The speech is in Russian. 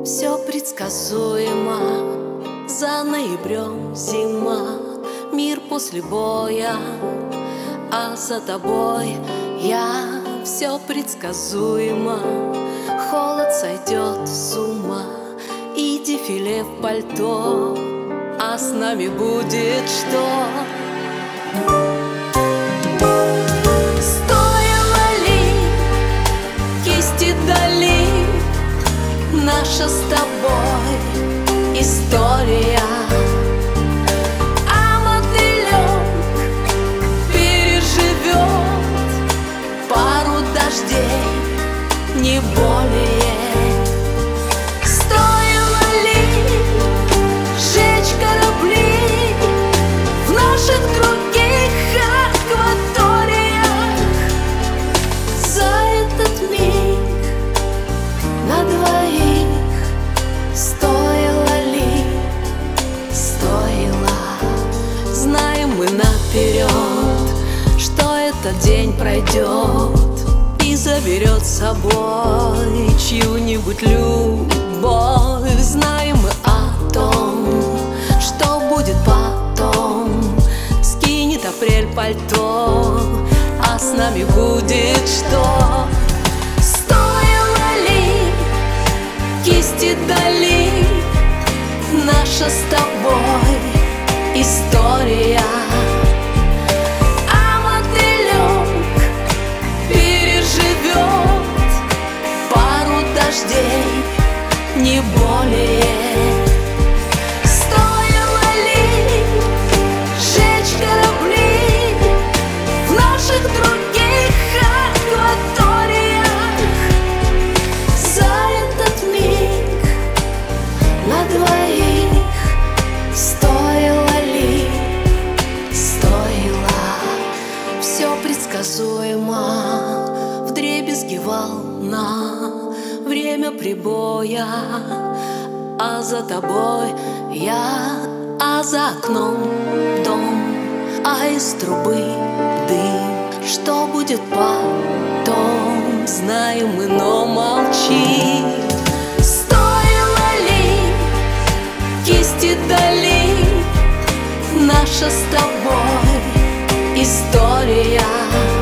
Все предсказуемо, за ноябрем зима, мир после боя, а за тобой я. Все предсказуемо, холод сойдет с ума, и дефиле в пальто, а с нами будет что? Стоило ли кисти дали наша с тобой история? А мотылек переживет пару дождей, не более. Стоило ли сжечь корабли в наших других акваториях? За этот миг на двоих стоило ли? Стоило. Знаем мы наперед, что этот день пройдет и заберет с собой чью-нибудь любовь. Знаем мы о том, что будет потом. Скинет апрель пальто, а с нами будет что? Стоило ли кисти дали наша с тобой история? А мотылек переживет пару дождей, не более. Стоило ли сжечь корабли в наших других акваториях? За этот миг на двоих стоило ли? Стоило. Все предсказуемо, вдребезги волна, время прибоя, а за тобой я, а за окном дом, а из трубы дым. Что будет потом, знаем мы, но молчим. Стоило ли кисти дали наша с тобой история?